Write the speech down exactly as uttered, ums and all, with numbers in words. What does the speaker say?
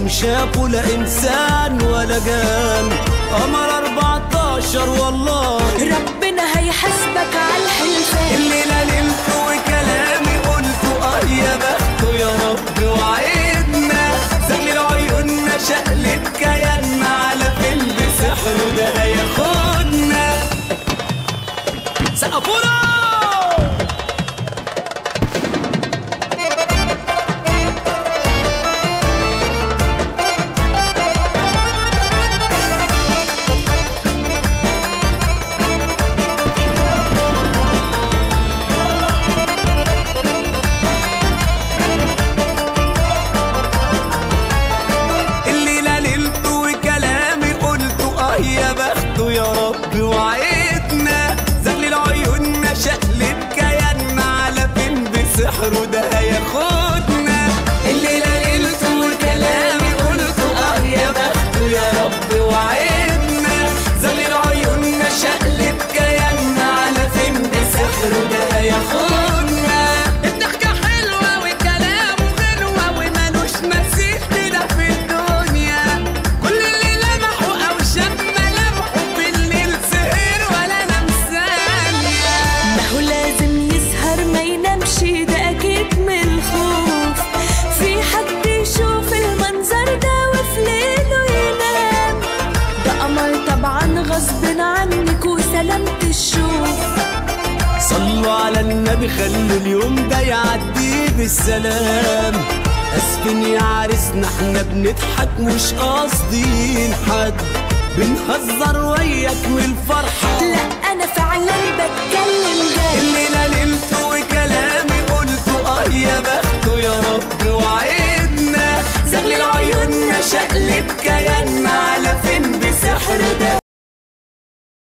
وشافوا لا انسان ولا جان. قمر أربعتاشر والله ربنا هيحاسبك على الحلفان. الليلة نمت وكلامي قلته اه يا بخته يا رب وعيدنا. زغلل عيوننا شقلب كياننا على فيلم سحره ده هياخدنا. سقفونا يا بخته يا رب وعيدنا. زغلل عيوننا شقلب كياننا على فين بسحره ده هياخدنا. الليلة ليلته وكلامي قلته اه يا بخته يا رب وعيدنا. زغلل عيوننا شقلب كياننا على فين بسحره ده هياخدنا. الضحكة حلوة وكلامه غنوة ومالوش مثيل كده في الدنيا. كل اللي لمحه أو شاف ده أكيد من الخوف. في حد يشوف المنظر ده وفي ليله ينام. ده قمر طبعا غصب عنك وسلامة الشوف. صلوا على النبي خلوا اليوم ده يعدي بالسلام. اسفين يا عريسنا احنا بنضحك مش قاصدين حد. بنهزر وياك من الفرحة. لا أنا فعلا بتكلم جد. الليلة نمت وكلامي قلته اه يا بخته يا رب وعيدنا. زغلل عيوننا شقلب كياننا